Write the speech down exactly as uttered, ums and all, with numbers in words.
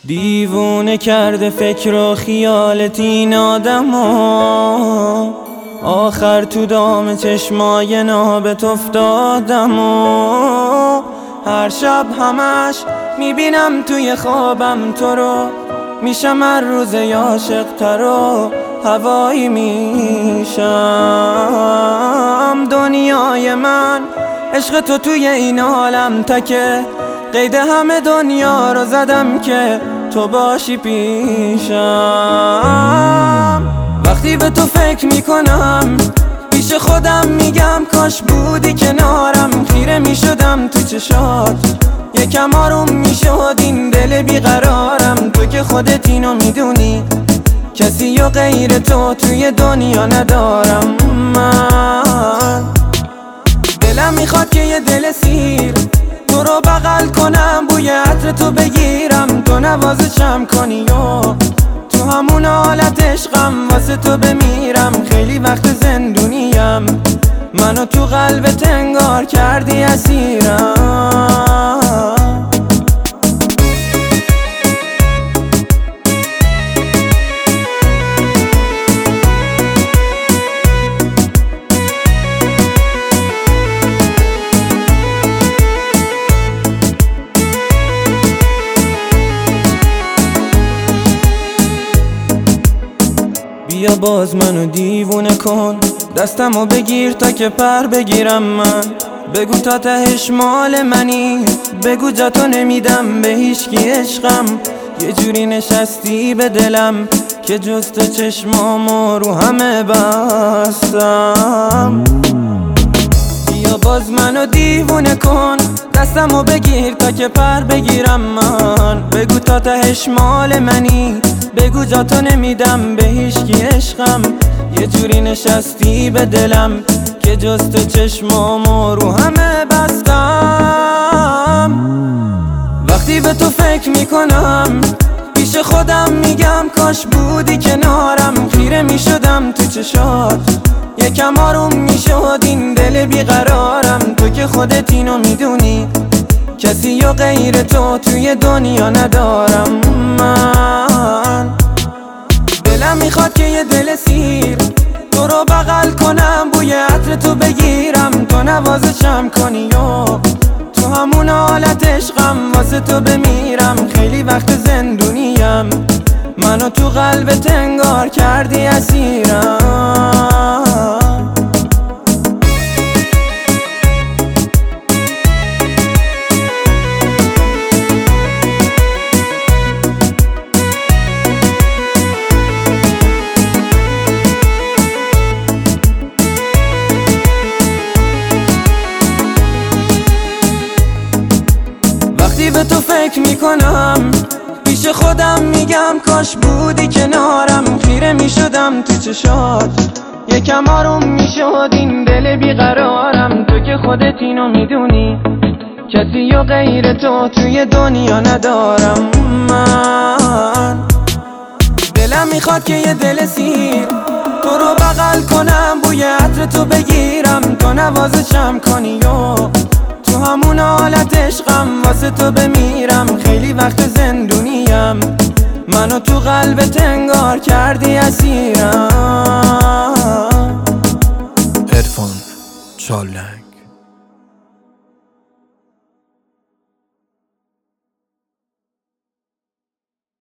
دیوونه کرده فکر و خیالت این آدمو، آخر تو دام چشمای نابت افتادم و هر شب همش میبینم توی خوابم تو رو، میشم هر روز عاشق تر و هوایی میشم. دنیای من عشق تو توی این عالم تکه، قید همه دنیا رو زدم که تو باشی پیشم. وقتی به تو فکر میکنم پیش خودم میگم کاش بودی کنارم، خیره میشدم تو چشات یکم آروم میشد این دل بیقرارم. تو که خودت اینو میدونی کسی و غیر تو توی دنیا ندارم من. دلم میخواد که یه دل سیر تو رو بغل کنم، بوی عطر تو بگیرم، تو نوازشم کنی و تو همون حالت عشقم واسه تو بمیرم. خیلی وقت زندونیم، منو تو قلبت انگار کردی اسیرم. بیا باز منو دیوونه کن، دستمو بگیر تا که پر بگیرم من. بگو تا تهش مال منی، بگو جا تو نمیدم به هیچ کی عشقم. یه جوری نشستی به دلم که جز تو چشمامو رو همه بستم. بیا باز منو دیوونه کن، دستمو بگیر تا که پر بگیرم من. بگو تا تهش مال منی، بگو جا تو نمیدم به هیچ کی عشقم. یه جوری نشستی به دلم که جز تو چشمامو رو همه بستم. وقتی به تو فکر میکنم پیش خودم میگم کاش بودی کنارم، خیره میشدم تو چشات یکم آروم میشد این دل بیقرارم. تو که خودت اینو میدونی کسی و غیر تو توی دنیا ندارم من. دلم میخواد که یه دل سیر تو رو بغل کنم، بوی عطر تو بگیرم، تو نوازشم کنی و تو همون حالت عشقم واسه تو بمیرم. خیلی وقت زندونیم، منو تو قلبت انگار کردی اسیرم. وقتی به تو فکر میکنم پیش خودم میگم کاش بودی کنارم، خیره میشدم تو چشات یکم آروم میشد این دل بیقرارم. تو که خودت اینو میدونی کسی و غیر تو توی دنیا ندارم من. دلم میخواد که یه دل سیر تو رو بغل کنم، بوی عطر تو بگیرم، تو نوازشم کنی و تو همون حالت عشقم واسه تو بمیرم. خیلی وقت زندونیم، منو تو قلبت انگار کردی اسیرم. عرفان چالنگ.